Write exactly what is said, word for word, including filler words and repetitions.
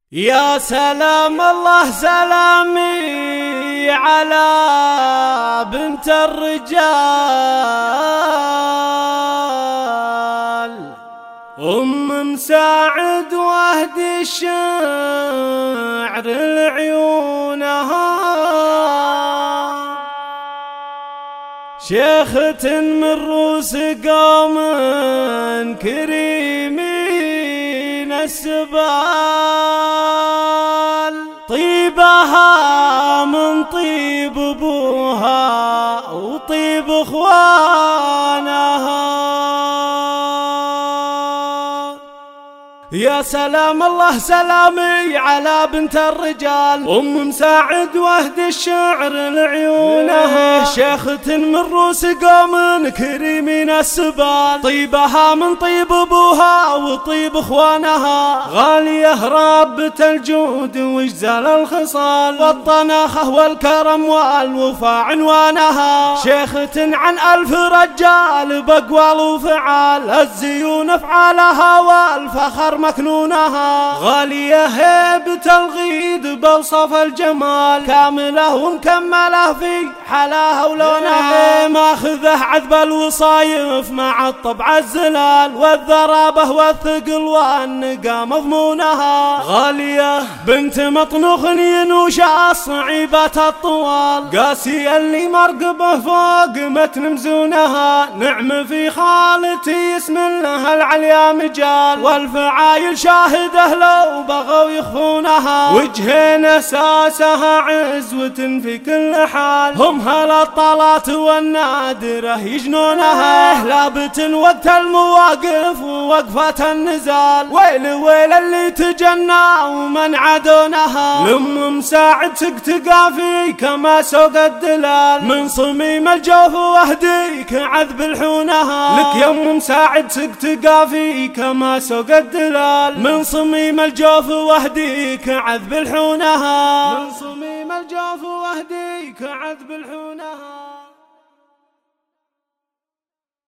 يا سلام الله سلامي على بنت الرجال أم مساعد واهدي الشعر لعيونها، شيخة من روس قوم كريمين السبال، طيبها من طيب ابوها وطيب اخوانها. يا سلام الله سلامي على بنت الرجال أم مساعد واهدي الشعر لعيونها، شيخة من روس قوم كريمين السبال، طيبها من طيب ابوها وطيب اخوانها، غالية رابة الجود واجزال الخصال، والطناخة والكرم والوفاء عنوانها، شيخة عن ألف رجال بأقوال وفعال، الزيون افعالها والفخر مكنونها، غالية هيبة الغيد بوصف الجمال، كاملة ومكملة في حلاها ولونها، ماخذه عذب الوصايف مع الطبع الزلال، والذرابة والثقل والنقا مضمونها، غالية بنت مطنوخ ينوش الصعيبات الطوال، قاسية اللي مرقبه فوق متن مزونها، نعم في خالتي اسم لها العليا مجال، والفعال عايل شاهده لو بغوا يخفونها، وجهين اساسها عزوة في كل حال، هم هالطلات والنادرة يجنونها، لابة وقت المواقف ووقفة النزال، ويل ويل اللي تجنى ومن عدونها، لم مساعد تقتقى في كما سوق الدلال، من صميم الجوف واهديك عذب الحونها، لك يا ام مساعد تقتقى في كما سوق الدلال، من صميم الجوف واهديك عذب الحونها، من صميم الجوف واهديك عذب الحونها.